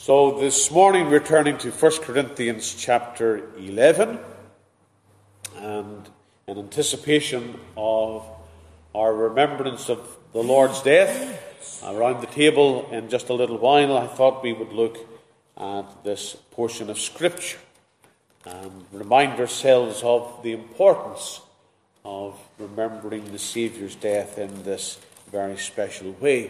So this morning we're turning to 1 Corinthians chapter 11, and in anticipation of our remembrance of the Lord's death around the table in just a little while, I thought we would look at this portion of Scripture and remind ourselves of the importance of remembering the Saviour's death in this very special way.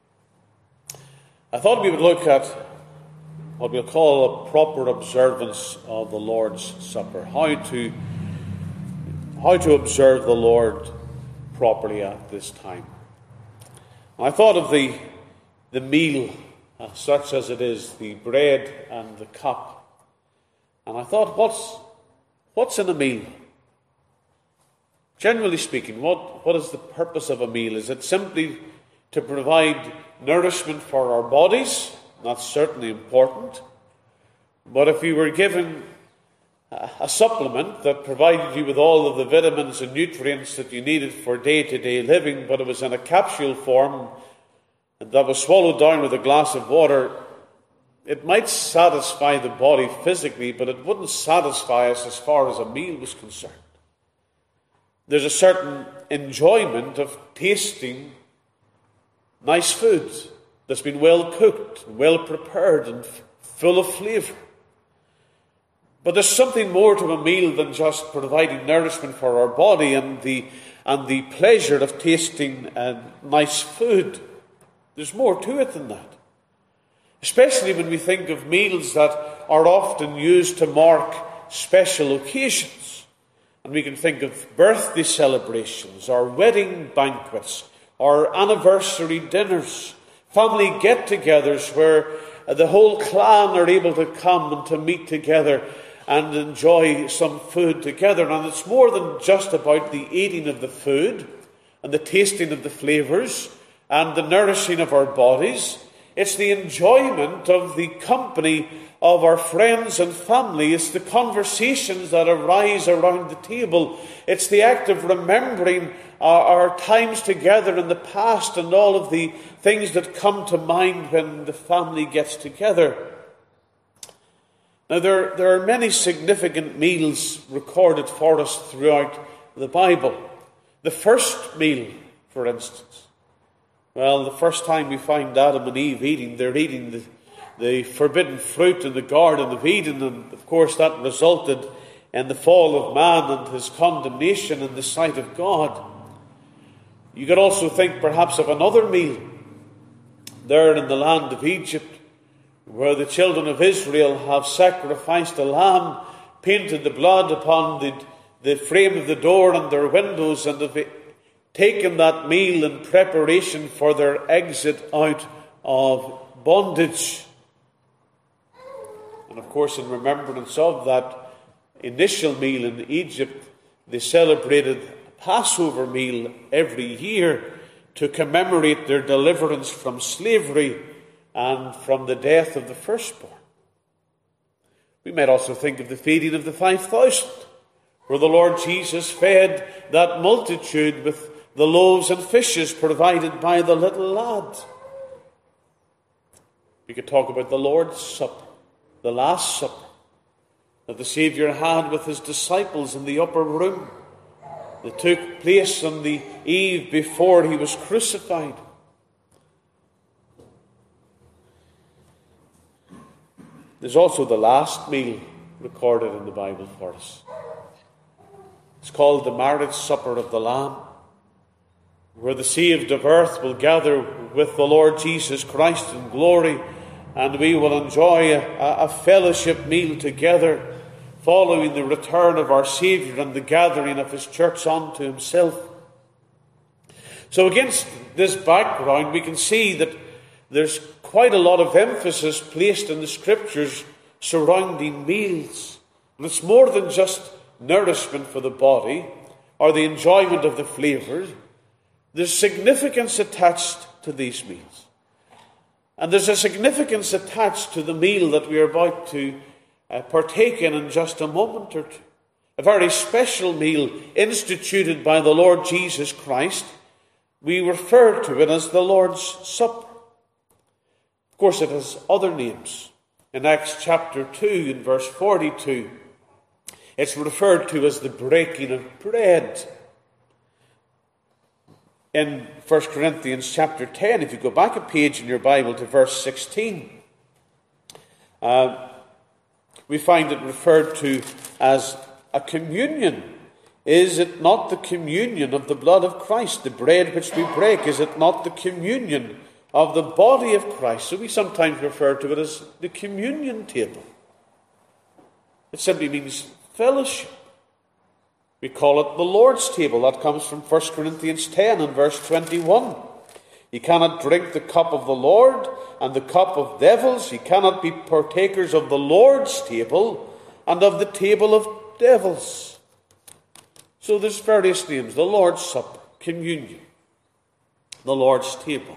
I thought we would look at what we'll call a proper observance of the Lord's Supper, how to observe the Lord properly at this time. I thought of the meal, such as it is, the bread and the cup, and I thought, what's in a meal? Generally speaking, what is the purpose of a meal? Is it simply to provide nourishment for our bodies? That's certainly important. But if you were given a supplement that provided you with all of the vitamins and nutrients that you needed for day-to-day living, but it was in a capsule form and that was swallowed down with a glass of water, it might satisfy the body physically, but it wouldn't satisfy us as far as a meal was concerned. There's a certain enjoyment of tasting nice food that's been well cooked, well prepared, and full of flavour. But there's something more to a meal than just providing nourishment for our body and the pleasure of tasting nice food. There's more to it than that. Especially when we think of meals that are often used to mark special occasions. And we can think of birthday celebrations, or wedding banquets, or anniversary dinners, family get-togethers where the whole clan are able to come and to meet together and enjoy some food together. And it's more than just about the eating of the food and the tasting of the flavours and the nourishing of our bodies. It's the enjoyment of the company of our friends and family. It's the conversations that arise around the table. It's the act of remembering our times together in the past and all of the things that come to mind when the family gets together. Now, there are many significant meals recorded for us throughout the Bible. The first meal, for instance. Well, the first time we find Adam and Eve eating, they're eating the forbidden fruit in the Garden of Eden, and of course that resulted in the fall of man and his condemnation in the sight of God. You could also think perhaps of another meal there in the land of Egypt, where the children of Israel have sacrificed a lamb, painted the blood upon the frame of the door and their windows, and have taken that meal in preparation for their exit out of bondage. And of course, in remembrance of that initial meal in Egypt, they celebrated a Passover meal every year to commemorate their deliverance from slavery and from the death of the firstborn. We might also think of the feeding of the 5,000, where the Lord Jesus fed that multitude with the loaves and fishes provided by the little lad. We could talk about the Lord's Supper, the Last Supper that the Saviour had with his disciples in the upper room that took place on the eve before he was crucified. There's also the last meal recorded in the Bible for us. It's called the marriage supper of the Lamb, where the saved of earth will gather with the Lord Jesus Christ in glory, and we will enjoy a fellowship meal together following the return of our Saviour and the gathering of his church unto himself. So against this background, we can see that there's quite a lot of emphasis placed in the Scriptures surrounding meals. And it's more than just nourishment for the body or the enjoyment of the flavours. There's significance attached to these meals. And there's a significance attached to the meal that we are about to partake in just a moment or two. A very special meal instituted by the Lord Jesus Christ. We refer to it as the Lord's Supper. Of course, it has other names. in Acts chapter 2 in verse 42, it's referred to as the breaking of bread. In 1 Corinthians chapter 10, if you go back a page in your Bible to verse 16, we find it referred to as a communion. Is it not the communion of the blood of Christ? The bread which we break, is it not the communion of the body of Christ? So we sometimes refer to it as the communion table. It simply means fellowship. We call it the Lord's table. That comes from 1 Corinthians 10 and verse 21. You cannot drink the cup of the Lord and the cup of devils. You cannot be partakers of the Lord's table and of the table of devils. So there's various names. The Lord's Supper, communion, the Lord's table.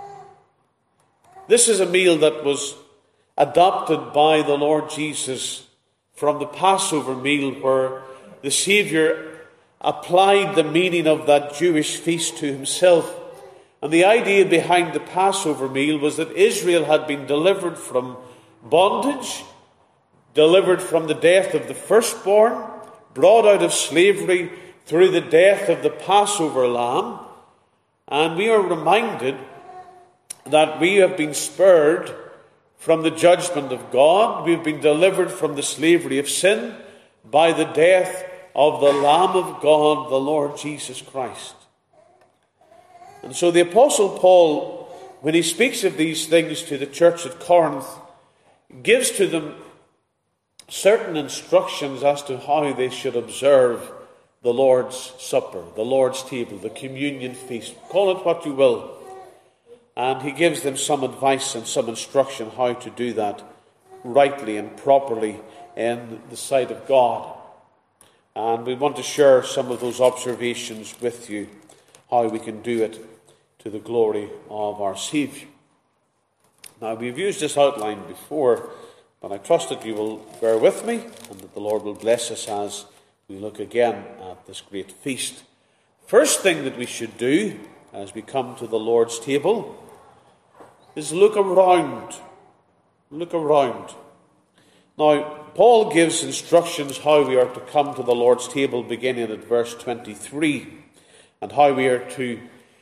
This is a meal that was adopted by the Lord Jesus from the Passover meal, where the Saviour applied the meaning of that Jewish feast to himself. And the idea behind the Passover meal was that Israel had been delivered from bondage, delivered from the death of the firstborn, brought out of slavery through the death of the Passover lamb. And we are reminded that we have been spared from the judgment of God. We have been delivered from the slavery of sin by the death of the Lamb of God, the Lord Jesus Christ. And so the Apostle Paul, when he speaks of these things to the church at Corinth, gives to them certain instructions as to how they should observe the Lord's Supper, the Lord's table, the communion feast. Call it what you will. And he gives them some advice and some instruction how to do that rightly and properly in the sight of God. And we want to share some of those observations with you, how we can do it to the glory of our Saviour. Now, we've used this outline before, but I trust that you will bear with me and that the Lord will bless us as we look again at this great feast. First thing that we should do as we come to the Lord's table is look around. Look around. Now, Paul gives instructions how we are to come to the Lord's table, beginning at verse 23, and how we are to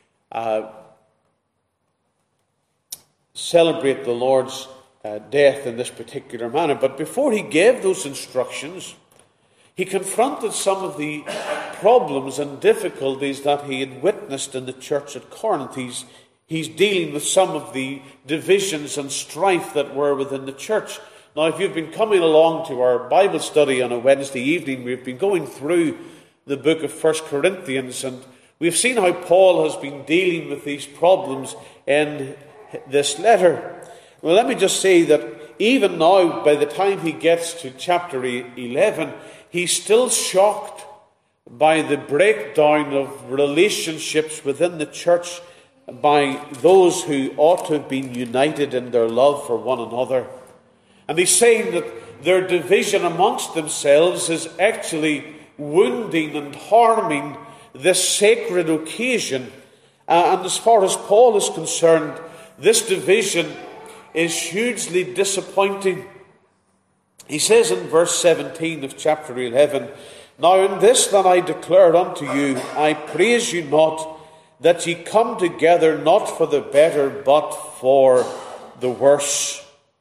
celebrate the Lord's death in this particular manner. But before he gave those instructions, he confronted some of the problems and difficulties that he had witnessed in the church at Corinth. He's dealing with some of the divisions and strife that were within the church. Now, if you've been coming along to our Bible study on a Wednesday evening, we've been going through the book of 1 Corinthians, and we've seen how Paul has been dealing with these problems in this letter. Well, let me just say that even now, by the time he gets to chapter 11, he's still shocked by the breakdown of relationships within the church by those who ought to have been united in their love for one another. And he's saying that their division amongst themselves is actually wounding and harming this sacred occasion. And as far as Paul is concerned, this division is hugely disappointing. He says in verse 17 of chapter 11, "Now in this that I declare unto you, I praise you not, that ye come together not for the better, but for the worse."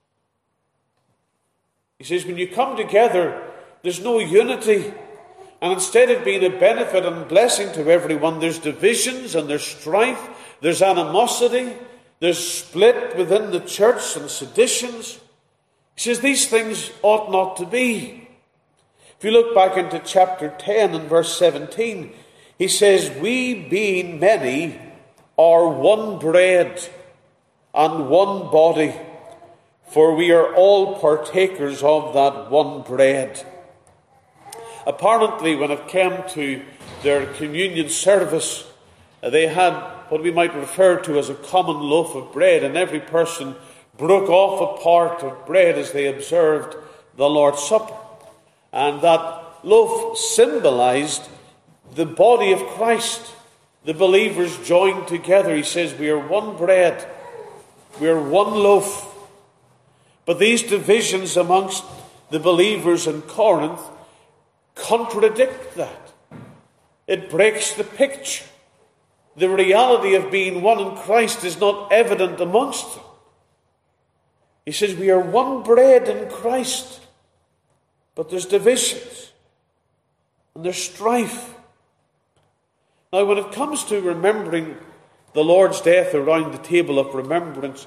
He says, when you come together, there's no unity. And instead of being a benefit and blessing to everyone, there's divisions and there's strife, there's animosity, there's split within the church and seditions. He says these things ought not to be. If you look back into chapter 10 and verse 17, he says, "We being many are one bread and one body, for we are all partakers of that one bread." Apparently, when it came to their communion service, they had what we might refer to as a common loaf of bread, and every person broke off a part of bread as they observed the Lord's Supper. And that loaf symbolized the body of Christ. The believers joined together. He says, we are one bread, we are one loaf. But these divisions amongst the believers in Corinth contradict that. It breaks the picture. The reality of being one in Christ is not evident amongst them. He says we are one bread in Christ, but there's divisions and there's strife. Now, when it comes to remembering the Lord's death around the table of remembrance,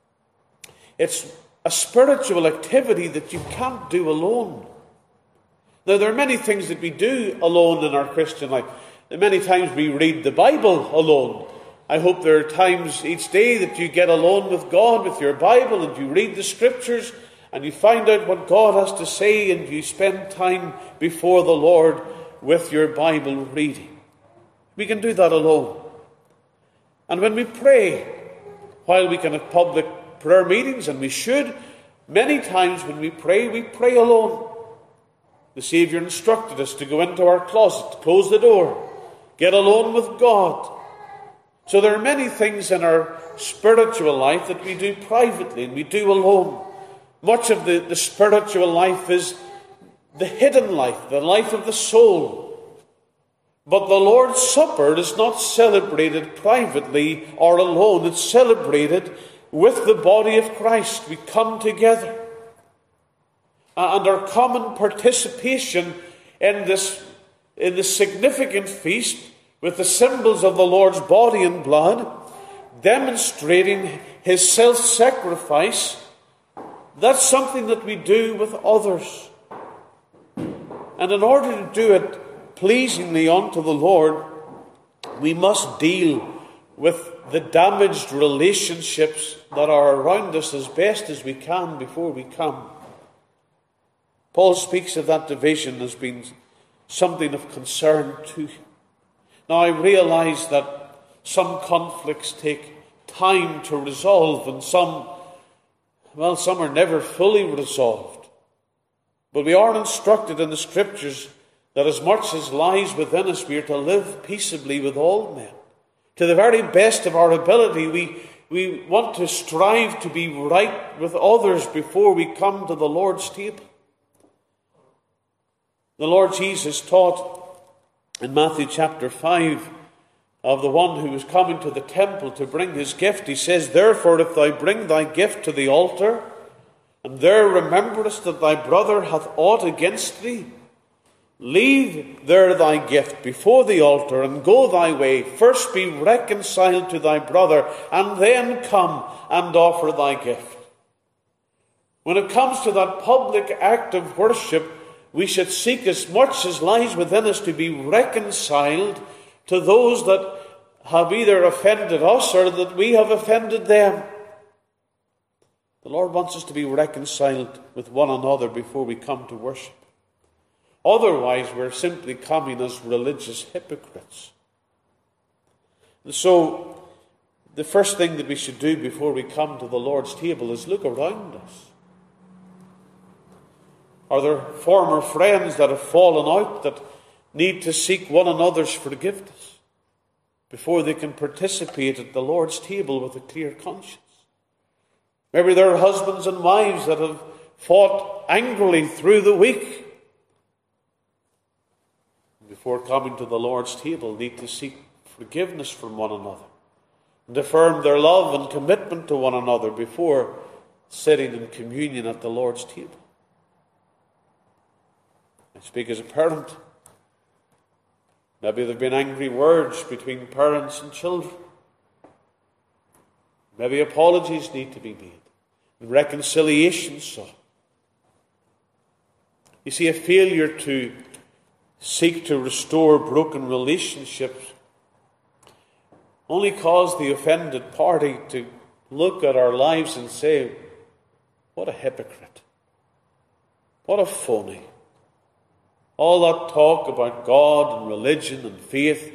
it's a spiritual activity that you can't do alone. Now, there are many things that we do alone in our Christian life. Many times we read the Bible alone. I hope there are times each day that you get alone with God, with your Bible, and you read the Scriptures, and you find out what God has to say, and you spend time before the Lord with your Bible reading. We can do that alone. And when we pray, while we can have public prayer meetings, and we should, many times when we pray alone. The Saviour instructed us to go into our closet, close the door, get alone with God. So there are many things in our spiritual life that we do privately and we do alone. Much of the spiritual life is the hidden life, the life of the soul. But the Lord's Supper is not celebrated privately or alone. It's celebrated with the body of Christ. We come together. And our common participation in this significant feast with the symbols of the Lord's body and blood, demonstrating his self-sacrifice, that's something that we do with others. And in order to do it pleasingly unto the Lord, we must deal with the damaged relationships that are around us as best as we can before we come. Paul speaks of that division as being something of concern to him. Now, I realize that some conflicts take time to resolve, and some are never fully resolved. But we are instructed in the Scriptures that as much as lies within us, we are to live peaceably with all men. To the very best of our ability, we want to strive to be right with others before we come to the Lord's table. The Lord Jesus taught in Matthew chapter 5 of the one who was coming to the temple to bring his gift. He says, "Therefore, if thou bring thy gift to the altar, and there rememberest that thy brother hath aught against thee, leave there thy gift before the altar, and go thy way. First be reconciled to thy brother, and then come and offer thy gift." When it comes to that public act of worship, we should seek as much as lies within us to be reconciled to those that have either offended us or that we have offended them. The Lord wants us to be reconciled with one another before we come to worship. Otherwise, we're simply coming as religious hypocrites. And so, the first thing that we should do before we come to the Lord's table is look around us. Are there former friends that have fallen out that need to seek one another's forgiveness before they can participate at the Lord's table with a clear conscience? Maybe there are husbands and wives that have fought angrily through the week. Before coming to the Lord's table, need to seek forgiveness from one another and affirm their love and commitment to one another before sitting in communion at the Lord's table. I speak as a parent. Maybe there have been angry words between parents and children. Maybe apologies need to be made and reconciliation sought. You see, a failure to seek to restore broken relationships only cause the offended party to look at our lives and say, "What a hypocrite. What a phony. All that talk about God and religion and faith."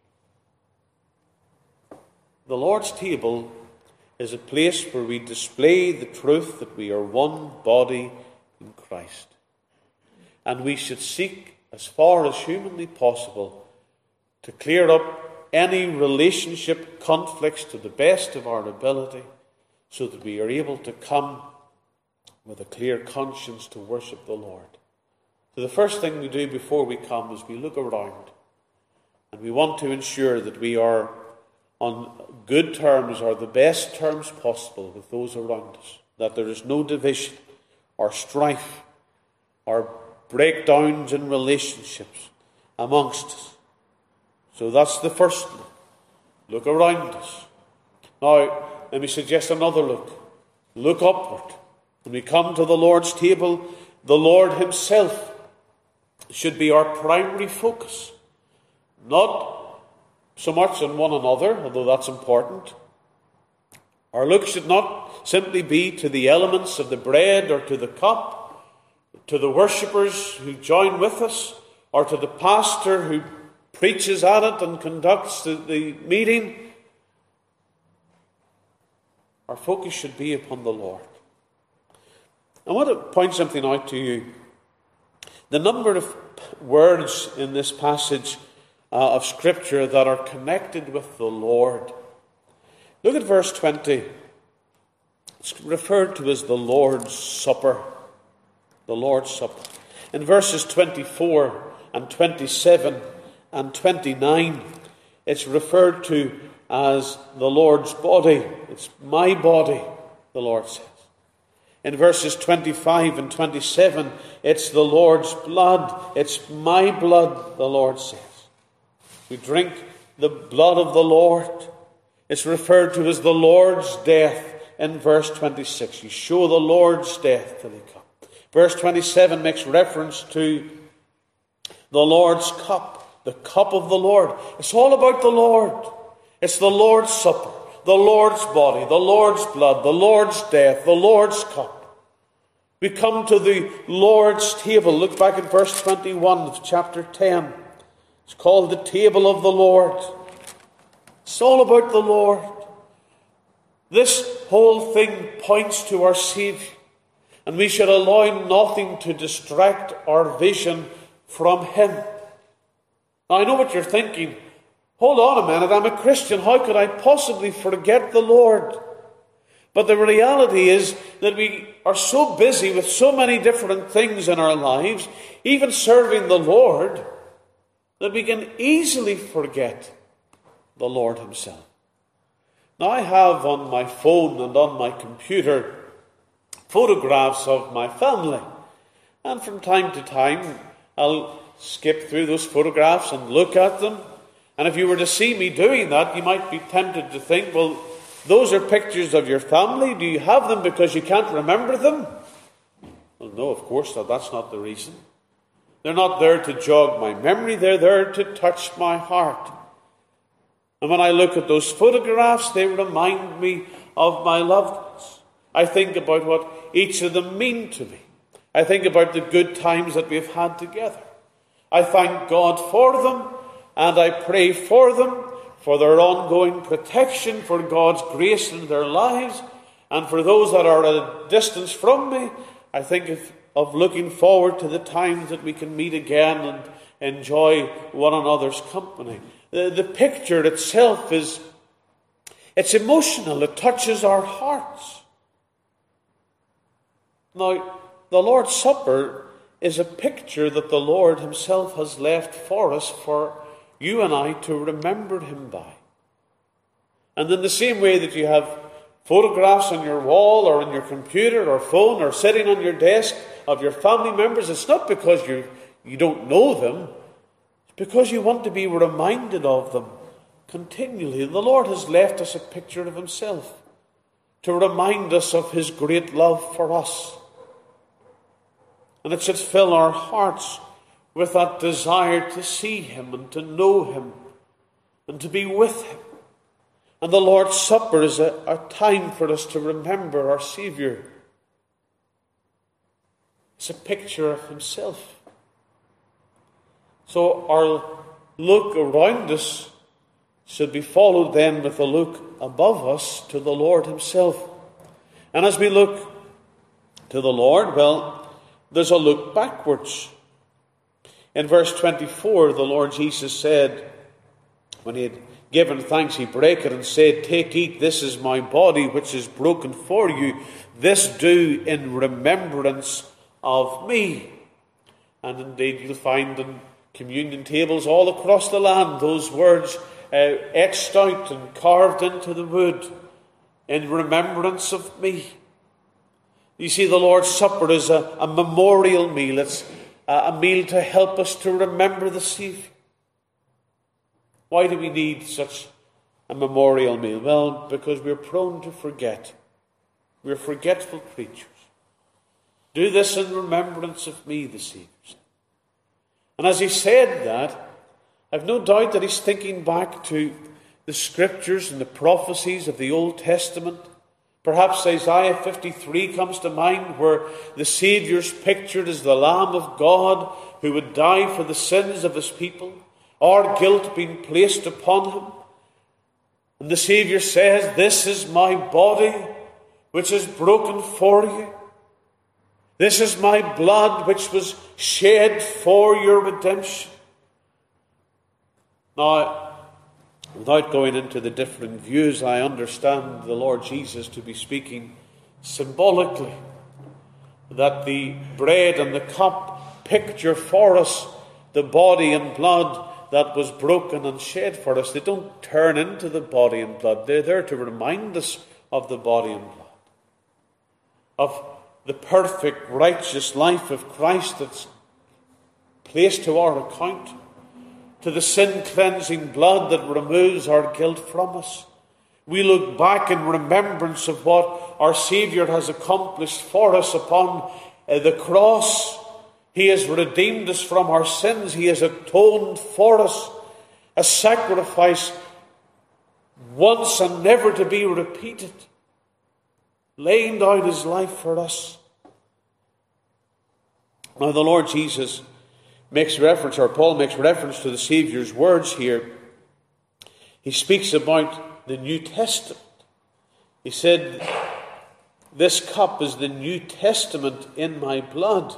The Lord's table is a place where we display the truth that we are one body in Christ. And we should seek, as far as humanly possible, to clear up any relationship conflicts to the best of our ability, so that we are able to come with a clear conscience to worship the Lord. So the first thing we do before we come is we look around, and we want to ensure that we are on good terms, or the best terms possible, with those around us, that there is no division or strife or breakdowns in relationships amongst us. So that's the first look. Look around us. Now, let me suggest another look. Look upward. When we come to the Lord's table, the Lord himself should be our primary focus. Not so much on one another, although that's important. Our look should not simply be to the elements of the bread or to the cup, to the worshippers who join with us, or to the pastor who preaches at it and conducts the meeting. Our focus should be upon the Lord. I want to point something out to you. The number of words in this passage of Scripture that are connected with the Lord. Look at verse 20. It's referred to as the Lord's Supper. The Lord's Supper. In verses 24 and 27 and 29, it's referred to as the Lord's body. It's my body, the Lord says. In verses 25 and 27, it's the Lord's blood. It's my blood, the Lord says. We drink the blood of the Lord. It's referred to as the Lord's death in verse 26. You show the Lord's death till he come. Verse 27 makes reference to the Lord's cup, the cup of the Lord. It's all about the Lord. It's the Lord's supper, the Lord's body, the Lord's blood, the Lord's death, the Lord's cup. We come to the Lord's table. Look back at verse 21 of chapter 10. It's called the table of the Lord. It's all about the Lord. This whole thing points to our Saviour, and we should allow nothing to distract our vision from him. Now, I know what you're thinking. Hold on a minute, I'm a Christian. How could I possibly forget the Lord? But the reality is that we are so busy with so many different things in our lives, even serving the Lord, that we can easily forget the Lord himself. Now, I have on my phone and on my computer photographs of my family. And from time to time, I'll skip through those photographs and look at them. And if you were to see me doing that, you might be tempted to think, well, those are pictures of your family. Do you have them because you can't remember them? Well, no, of course not. That's not the reason. They're not there to jog my memory. They're there to touch my heart. And when I look at those photographs, they remind me of my loved ones. I think about what each of them mean to me. I think about the good times that we've had together. I thank God for them, and I pray for them, for their ongoing protection, for God's grace in their lives, and for those that are at a distance from me, I think of looking forward to the times that we can meet again and enjoy one another's company. The picture itself it's emotional. It touches our hearts. Now, the Lord's Supper is a picture that the Lord himself has left for us, for you and I to remember him by. And in the same way that you have photographs on your wall or on your computer or phone or sitting on your desk of your family members, it's not because you don't know them. It's because you want to be reminded of them continually. The Lord has left us a picture of himself to remind us of his great love for us. And it should fill our hearts with that desire to see him and to know him and to be with him. And the Lord's Supper is a time for us to remember our Saviour. It's a picture of himself. So our look around us should be followed then with a look above us to the Lord himself. And as we look to the Lord, well, there's a look backwards. In verse 24, the Lord Jesus said, When he had given thanks, he brake it and said, "Take, eat, this is my body, which is broken for you. This do in remembrance of me." And indeed, you'll find in communion tables all across the land those words etched out and carved into the wood, "In remembrance of me." You see, the Lord's Supper is a memorial meal. It's a meal to help us to remember the Saviour. Why do we need such a memorial meal? Well, because we're prone to forget. We're forgetful creatures. "Do this in remembrance of me," the Saviour said. And as he said that, I've no doubt that he's thinking back to the scriptures and the prophecies of the Old Testament. Perhaps Isaiah 53 comes to mind, where the Saviour's pictured as the Lamb of God who would die for the sins of his people, our guilt being placed upon him. And the Saviour says, "This is my body which is broken for you. This is my blood which was shed for your redemption." Now, without going into the different views, I understand the Lord Jesus to be speaking symbolically, that the bread and the cup picture for us the body and blood that was broken and shed for us. They don't turn into the body and blood. They're there to remind us of the body and blood, of the perfect, righteous life of Christ that's placed to our account, to the sin-cleansing blood that removes our guilt from us. We look back in remembrance of what our Saviour has accomplished for us upon the cross. He has redeemed us from our sins. He has atoned for us, a sacrifice once and never to be repeated, laying down his life for us. Now the Lord Jesus makes reference, or Paul makes reference to the Saviour's words here. He speaks about the New Testament. He said, "This cup is the New Testament in my blood."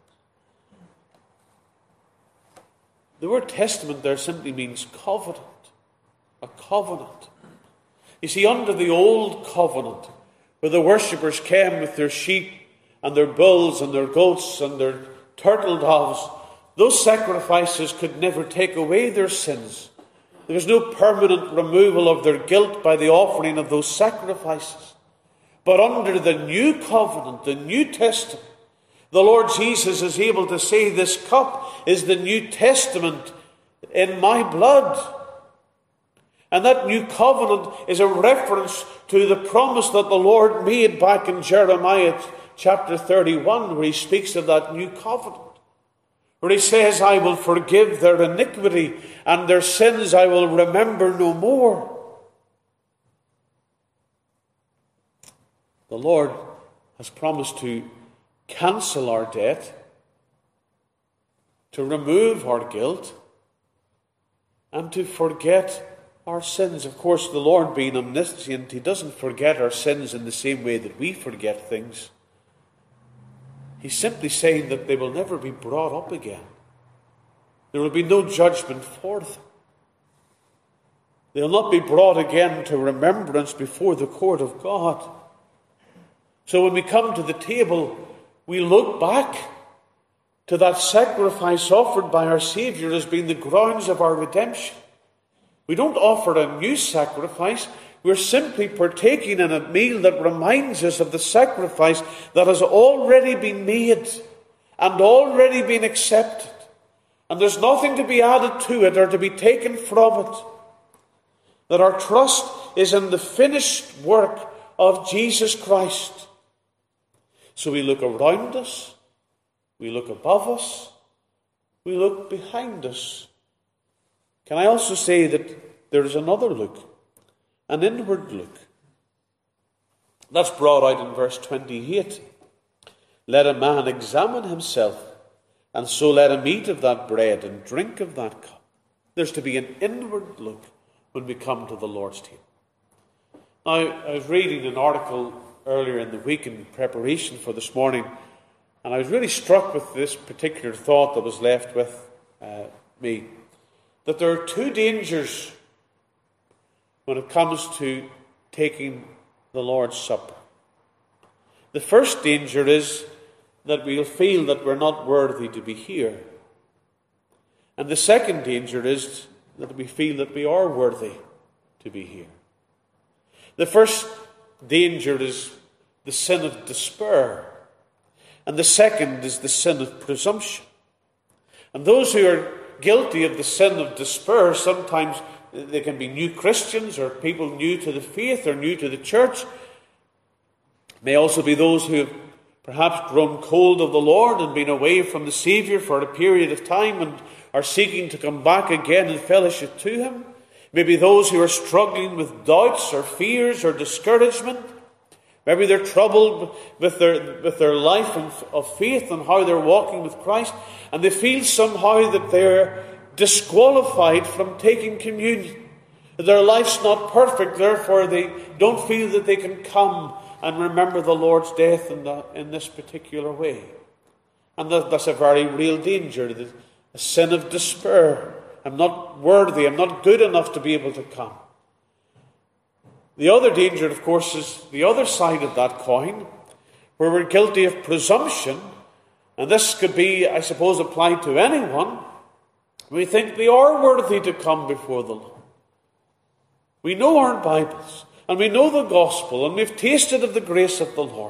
The word testament there simply means covenant. A covenant. You see, under the old covenant, where the worshippers came with their sheep and their bulls and their goats and their turtle doves, those sacrifices could never take away their sins. There was no permanent removal of their guilt by the offering of those sacrifices. But under the new covenant, the New Testament, the Lord Jesus is able to say, "This cup is the New Testament in my blood." And that new covenant is a reference to the promise that the Lord made back in Jeremiah chapter 31, where he speaks of that new covenant, where he says, "I will forgive their iniquity, and their sins I will remember no more." The Lord has promised to cancel our debt, to remove our guilt, and to forget our sins. Of course, the Lord being omniscient, he doesn't forget our sins in the same way that we forget things. He's simply saying that they will never be brought up again. There will be no judgment for them. They will not be brought again to remembrance before the court of God. So when we come to the table, we look back to that sacrifice offered by our Saviour as being the grounds of our redemption. We don't offer a new sacrifice. We're simply partaking in a meal that reminds us of the sacrifice that has already been made and already been accepted. And there's nothing to be added to it or to be taken from it. That our trust is in the finished work of Jesus Christ. So we look around us, we look above us, we look behind us. Can I also say that there is another look, an inward look? That's brought out in verse 28. "Let a man examine himself, and so let him eat of that bread and drink of that cup." There's to be an inward look when we come to the Lord's table. Now, I was reading an article earlier in the week in preparation for this morning, and I was really struck with this particular thought that was left with me. That there are two dangers when it comes to taking the Lord's Supper. The first danger is that we'll feel that we're not worthy to be here. And the second danger is that we feel that we are worthy to be here. The first danger is the sin of despair, and the second is the sin of presumption. And those who are guilty of the sin of despair, sometimes they can be new Christians or people new to the faith or new to the church. May also be those who have perhaps grown cold of the Lord and been away from the Saviour for a period of time and are seeking to come back again in fellowship to Him. Maybe those who are struggling with doubts or fears or discouragement. Maybe they're troubled with their life of faith and how they're walking with Christ, and they feel somehow that they're disqualified from taking communion. Their life's not perfect, therefore they don't feel that they can come and remember the Lord's death in this particular way. And that's a very real danger, the sin of despair. I'm not worthy, I'm not good enough to be able to come. The other danger, of course, is the other side of that coin, where we're guilty of presumption, and this could be, I suppose, applied to anyone. We think we are worthy to come before the Lord. We know our Bibles, and we know the gospel, and we've tasted of the grace of the Lord.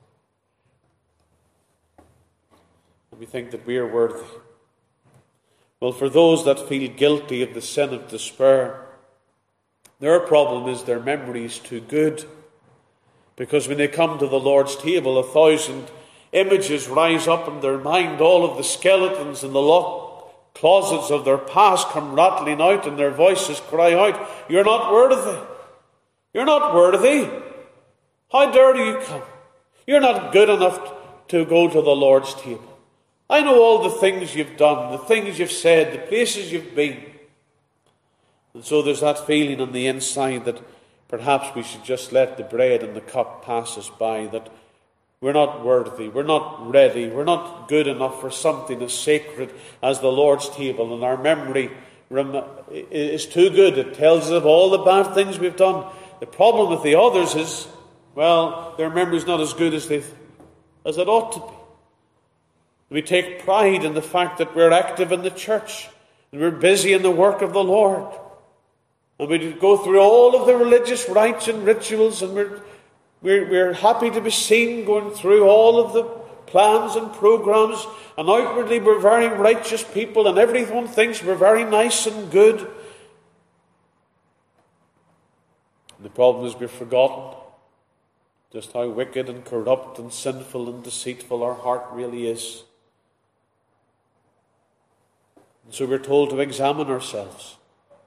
And we think that we are worthy. Well, for those that feel guilty of the sin of despair, their problem is their memory is too good. Because when they come to the Lord's table, 1,000 images rise up in their mind. All of the skeletons in the locked closets of their past come rattling out, and their voices cry out, "You're not worthy. You're not worthy. How dare you come? You're not good enough to go to the Lord's table. I know all the things you've done, the things you've said, the places you've been." And so there's that feeling on the inside that perhaps we should just let the bread and the cup pass us by, that we're not worthy, we're not ready, we're not good enough for something as sacred as the Lord's table, and our memory is too good. It tells us of all the bad things we've done. The problem with the others is, well, their memory's not as good as it ought to be. We take pride in the fact that we're active in the church and we're busy in the work of the Lord. And we go through all of the religious rites and rituals, and we're happy to be seen going through all of the plans and programs, and outwardly we're very righteous people, and everyone thinks we're very nice and good. And the problem is we've forgotten just how wicked and corrupt and sinful and deceitful our heart really is. And so we're told to examine ourselves.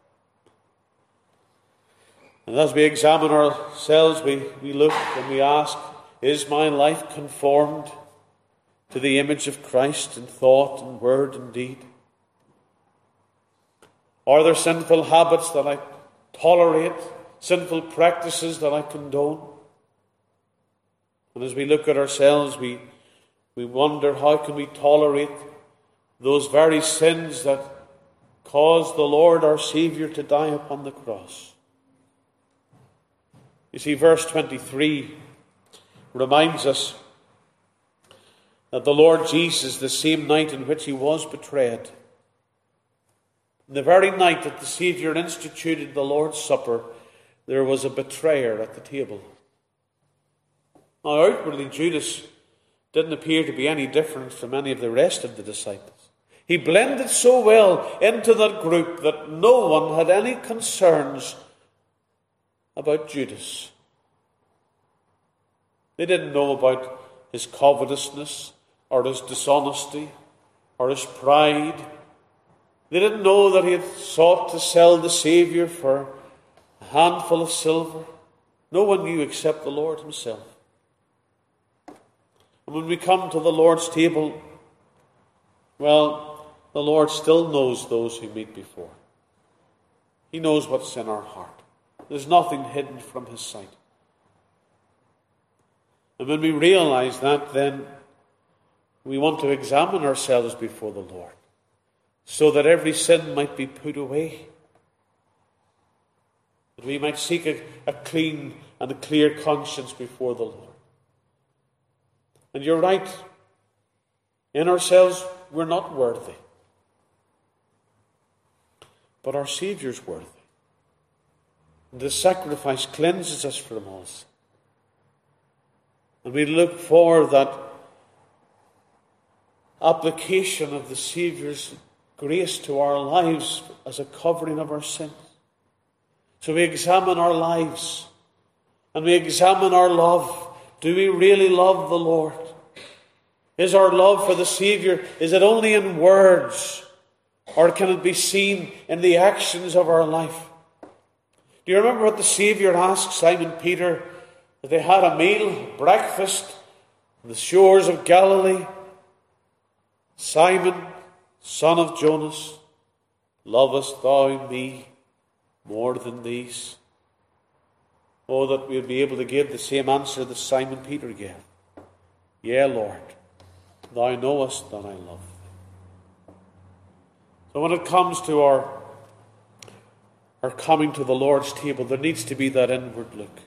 And as we examine ourselves, we look and we ask, is my life conformed to the image of Christ in thought and word and deed? Are there sinful habits that I tolerate, sinful practices that I condone? And as we look at ourselves, we wonder, how can we tolerate those very sins that caused the Lord our Saviour to die upon the cross? You see, verse 23 reminds us that the Lord Jesus, the same night in which he was betrayed, the very night that the Saviour instituted the Lord's Supper, there was a betrayer at the table. Now, outwardly, Judas didn't appear to be any different from any of the rest of the disciples. He blended so well into that group that no one had any concerns about Judas. They didn't know about his covetousness or his dishonesty or his pride. They didn't know that he had sought to sell the Saviour for a handful of silver. No one knew except the Lord himself. And when we come to the Lord's table, well, the Lord still knows those who meet before. He knows what's in our heart. There's nothing hidden from his sight. And when we realize that, then we want to examine ourselves before the Lord, so that every sin might be put away. that we might seek a clean and a clear conscience before the Lord. And you're right, in ourselves we're not worthy, but our Saviour's worthy. And the sacrifice cleanses us from all sin. And we look for that application of the Saviour's grace to our lives as a covering of our sins. So we examine our lives and we examine our love. Do we really love the Lord? Is our love for the Saviour, is it only in words, or can it be seen in the actions of our life? Do you remember what the Saviour asked Simon Peter? That they had a meal, breakfast, on the shores of Galilee. Simon, son of Jonas, lovest thou me more than these? Oh, that we would be able to give the same answer that Simon Peter gave. Yea, Lord, thou knowest that I love thee. So when it comes to our coming to the Lord's table, there needs to be that inward look.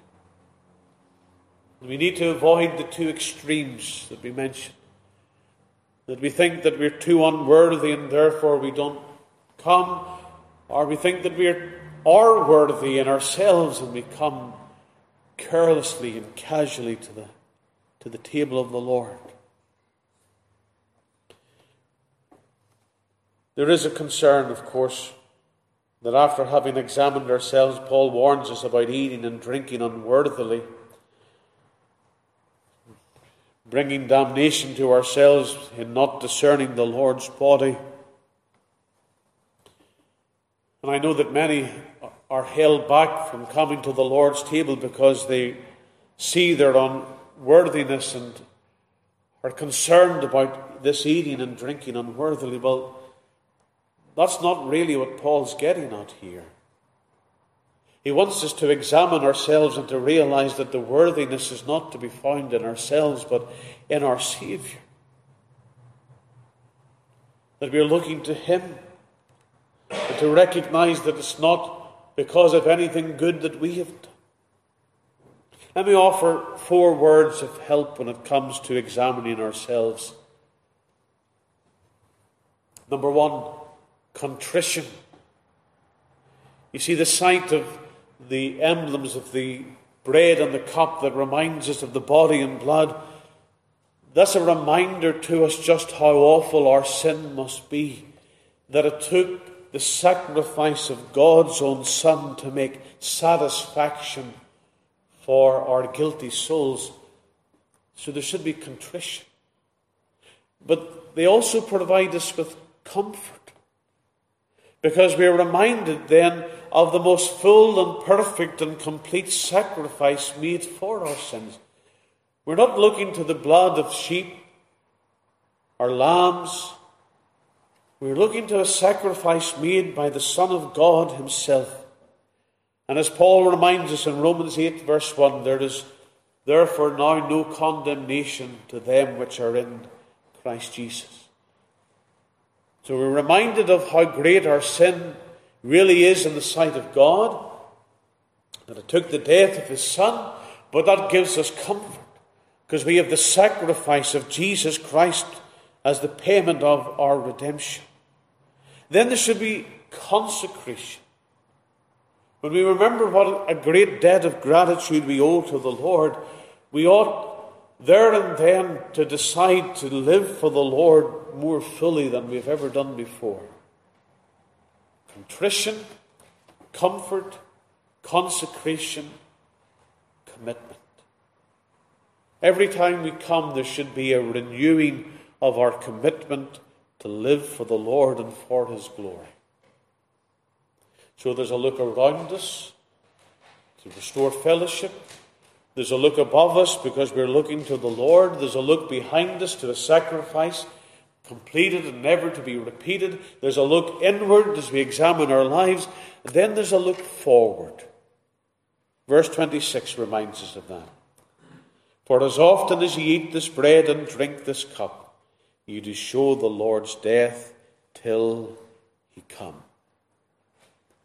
We need to avoid the two extremes that we mentioned. That we think that we're too unworthy and therefore we don't come, or we think that we are worthy in ourselves and we come carelessly and casually to the table of the Lord. There is a concern, of course, that after having examined ourselves, Paul warns us about eating and drinking unworthily, bringing damnation to ourselves in not discerning the Lord's body. And I know that many are held back from coming to the Lord's table because they see their unworthiness and are concerned about this eating and drinking unworthily. Well, that's not really what Paul's getting at here. He wants us to examine ourselves and to realize that the worthiness is not to be found in ourselves, but in our Saviour. That we are looking to Him, and to recognize that it's not because of anything good that we have done. Let me offer 4 words of help when it comes to examining ourselves. Number 1, contrition. You see, the sight of the emblems of the bread and the cup that reminds us of the body and blood, that's a reminder to us just how awful our sin must be, that it took the sacrifice of God's own Son to make satisfaction for our guilty souls. So there should be contrition. But they also provide us with comfort, because we are reminded then of the most full and perfect and complete sacrifice made for our sins. We're not looking to the blood of sheep or lambs. We're looking to a sacrifice made by the Son of God Himself. And as Paul reminds us in Romans 8 verse 1, there is therefore now no condemnation to them which are in Christ Jesus. So we're reminded of how great our sin really is in the sight of God, that it took the death of His Son, but that gives us comfort, because we have the sacrifice of Jesus Christ as the payment of our redemption. Then there should be consecration. When we remember what a great debt of gratitude we owe to the Lord, we ought there and then to decide to live for the Lord more fully than we've ever done before. Contrition, comfort, consecration, commitment. Every time we come, there should be a renewing of our commitment to live for the Lord and for His glory. So there's a look around us to restore fellowship. There's a look above us because we're looking to the Lord. There's a look behind us to a sacrifice completed and never to be repeated. There's a look inward as we examine our lives. And then there's a look forward. Verse 26 reminds us of that. For as often as ye eat this bread and drink this cup, ye do show the Lord's death till He come.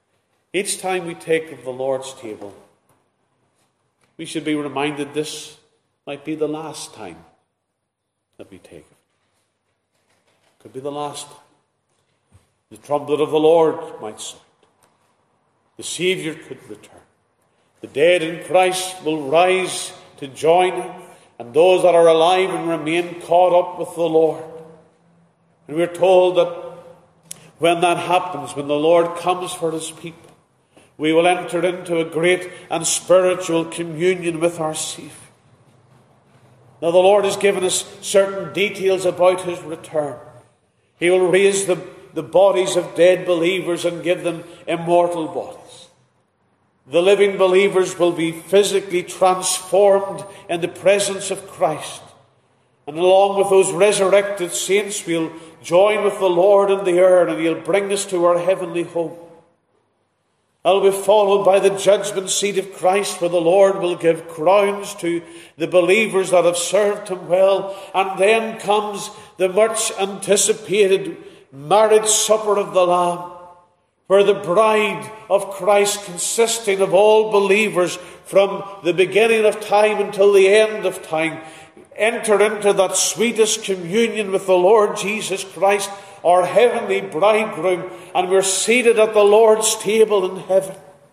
Each time we take of the Lord's table, we should be reminded this might be the last time that we take it. Could be the last time. The trumpet of the Lord might sound. The Saviour could return. The dead in Christ will rise to join him, and those that are alive and remain caught up with the Lord. And we're told that when that happens, when the Lord comes for his people, we will enter into a great and spiritual communion with our Saviour. Now the Lord has given us certain details about his return. He will raise the bodies of dead believers and give them immortal bodies. The living believers will be physically transformed in the presence of Christ. And along with those resurrected saints, we'll join with the Lord in the air, and he'll bring us to our heavenly home. I'll be followed by the judgment seat of Christ, where the Lord will give crowns to the believers that have served him well. And then comes the much anticipated marriage supper of the Lamb, where the bride of Christ, consisting of all believers from the beginning of time until the end of time, enter into that sweetest communion with the Lord Jesus Christ, our heavenly bridegroom, and we're seated at the Lord's table in heaven.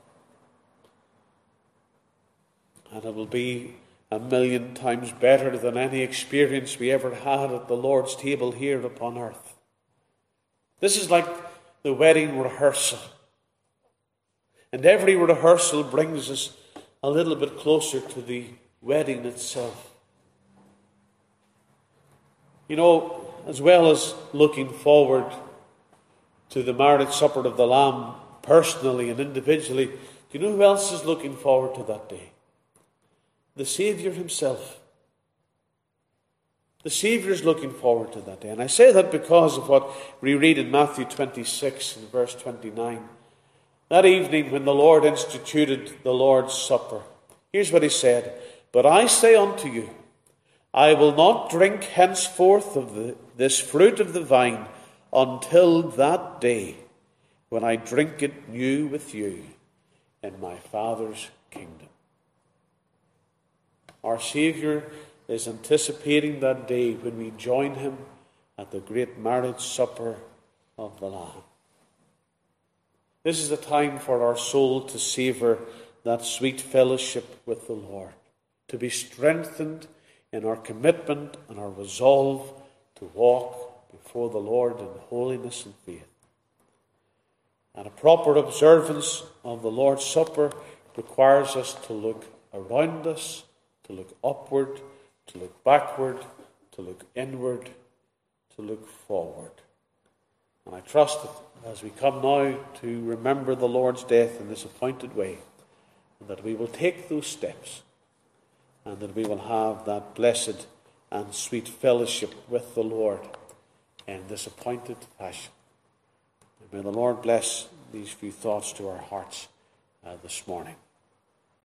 And it will be 1,000,000 times better than any experience we ever had at the Lord's table here upon earth. This is like the wedding rehearsal. And every rehearsal brings us a little bit closer to the wedding itself. You know, as well as looking forward to the marriage supper of the Lamb personally and individually, do you know who else is looking forward to that day? The Saviour himself. The Saviour is looking forward to that day. And I say that because of what we read in Matthew 26 and verse 29. That evening when the Lord instituted the Lord's Supper, here's what he said: "But I say unto you, I will not drink henceforth of this fruit of the vine until that day when I drink it new with you in my Father's kingdom." Our Saviour is anticipating that day when we join him at the great marriage supper of the Lamb. This is a time for our soul to savour that sweet fellowship with the Lord, to be strengthened in our commitment and our resolve to walk before the Lord in holiness and faith. And a proper observance of the Lord's Supper requires us to look around us, to look upward, to look backward, to look inward, to look forward. And I trust that as we come now to remember the Lord's death in this appointed way, that we will take those steps, and that we will have that blessed and sweet fellowship with the Lord in this appointed fashion. And may the Lord bless these few thoughts to our hearts this morning.